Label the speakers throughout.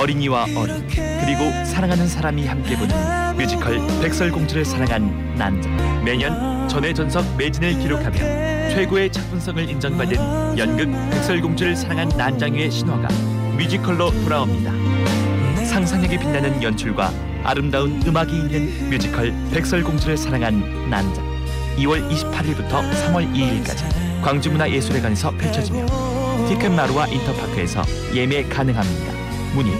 Speaker 1: 어린이와 어른 그리고 사랑하는 사람이 함께 보는 뮤지컬 백설공주를 사랑한 난자. 매년 전의 전석 매진을 기록하며 최고의 작품성을 인정받은 연극 백설공주를 사랑한 난장의 신화가 뮤지컬로 돌아옵니다. 상상력이 빛나는 연출과 아름다운 음악이 있는 뮤지컬 백설공주를 사랑한 난자. 2월 28일부터 3월 2일까지 광주문화예술회관에서 펼쳐지며 티켓마루와 인터파크에서 예매 가능합니다. 문의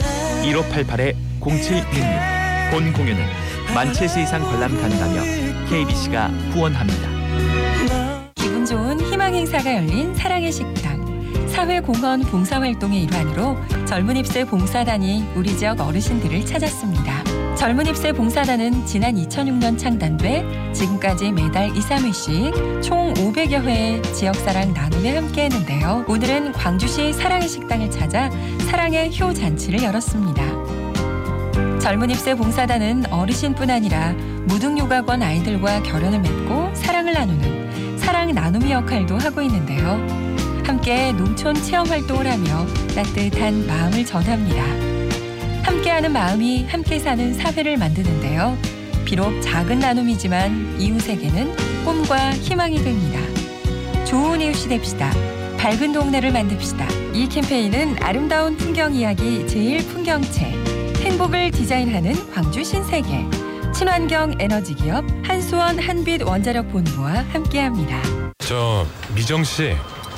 Speaker 1: 1588-0766. 본 공연은 10,000세 이상 관람 가능하며 KBC가 후원합니다.
Speaker 2: 기분 좋은 희망 행사가 열린 사랑의 식당. 사회공헌 봉사활동의 일환으로 젊은입새 봉사단이 우리 지역 어르신들을 찾았습니다. 젊은입새 봉사단은 지난 2006년 창단돼 지금까지 매달 2, 3회씩 총 500여 회의 지역사랑 나눔에 함께했는데요. 오늘은 광주시 사랑의 식당을 찾아 사랑의 효 잔치를 열었습니다. 젊은입새 봉사단은 어르신뿐 아니라 무등육아권 아이들과 결연을 맺고 사랑을 나누는 사랑 나눔이 역할도 하고 있는데요. 함께 농촌 체험활동을 하며 따뜻한 마음을 전합니다. 함께하는 마음이 함께 사는 사회를 만드는데요. 비록 작은 나눔이지만 이웃에게는 꿈과 희망이 됩니다. 좋은 이웃이 됩시다. 밝은 동네를 만듭시다. 이 캠페인은 아름다운 풍경 이야기 제1풍경책, 행복을 디자인하는 광주 신세계, 친환경 에너지 기업 한수원 한빛 원자력 본부와 함께합니다.
Speaker 3: 저 미정 씨.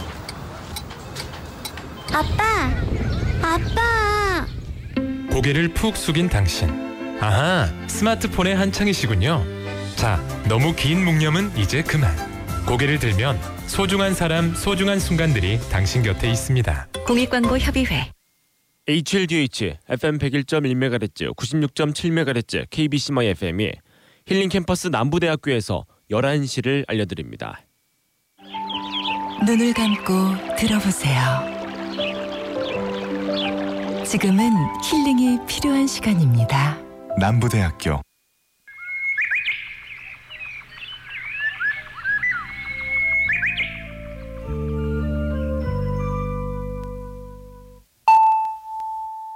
Speaker 4: 아빠!
Speaker 3: 고개를 푹 숙인 당신. 아하, 스마트폰에 한창이시군요. 자, 너무 긴 묵념은 이제 그만. 고개를 들면 소중한 사람, 소중한 순간들이 당신 곁에 있습니다.
Speaker 2: 공익광고협의회.
Speaker 5: HLDH FM 101.1MHz, 96.7MHz KBC 마이 FM이 힐링 캠퍼스 남부대학교에서 11시를 알려드립니다.
Speaker 2: 눈을 감고 들어보세요. 지금은 힐링이 필요한 시간입니다.
Speaker 6: 남부대학교